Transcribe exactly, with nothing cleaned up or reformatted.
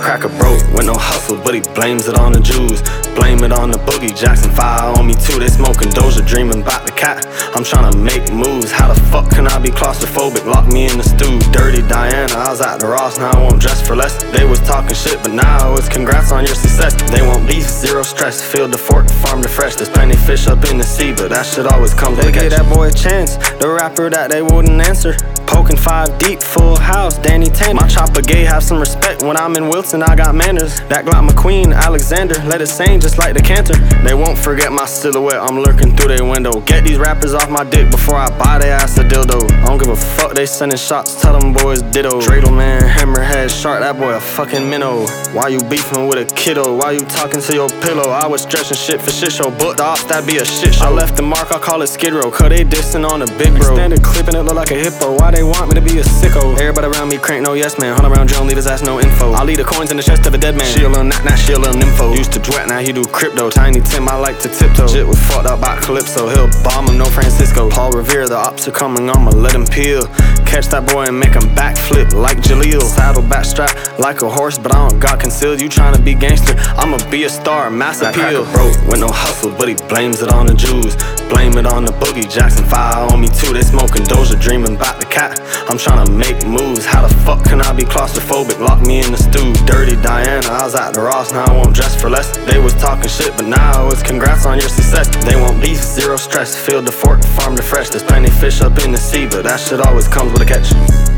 cracker broke with no hustle, but he blames it on the Jews. Blame it on the boogie, Jackson five on me too. They smoking Doja, dreaming about the cat. I'm tryna make moves. How the fuck can I be claustrophobic? Lock me in the stew. Dirty Diana, I was at the Ross, now I won't dress for less. They was talking shit, but now it's congrats on your success. They want beef, zero stress. Field to fork, farm to fresh. There's plenty fish up in the sea, but that shit always comes with a catch. They gave that boy a chance, the rapper that they wouldn't answer. Poking five deep, full house, Danny Tanner. My chopper gay, have some respect. When I'm in Wilson, I got manners. That Glock McQueen, Alexander, let it sing just like the canter. They won't forget my silhouette, I'm lurking through their window. Get these rappers off my dick before I buy their ass a dildo. I don't give a fuck, they sending shots, tell them boys ditto. Dreidel man, hammerhead, shark, that boy a fucking minnow. Why you beefing with a kiddo? Why you talking to your pillow? I was stretching shit for shit show, but the ops, that be a shit show. I left the mark, I call it Skid Row, cause they dissing on the big bro. Standard clipping it look like a hippo, why they want me to be a sicko? Everybody around me crank no yes man, hunt around John, leave his ass no info. I leave the coins in the chest of a dead man. She a little knack, now she a little nympho. Used to dwet, now he do crypto. Tiny Tim, I like to tiptoe. Shit was fucked up by Calypso. He'll bomb him, no Francisco. Paul Revere, the ops are coming, I'ma let him peel. Catch that boy and make him backflip like Jaleel. Saddle back strap like a horse, but I don't got concealed. You tryna be gangster, I'ma be a star, mass appeal. Broke with no hustle, but he blames it on the Jews. Blame it on the boogie, Jackson five on me too. They smoking Doja, dreaming about the cat. I'm tryna make moves. How the fuck can I be claustrophobic? Lock me in the stew. Dirty Diana, I was at the Ross, now I won't dress for less. They was talking shit, but now it's congrats on your success. They want beef, zero stress. Field to fork, farm to fresh. There's plenty fish up in the sea, but that shit always comes with a catch.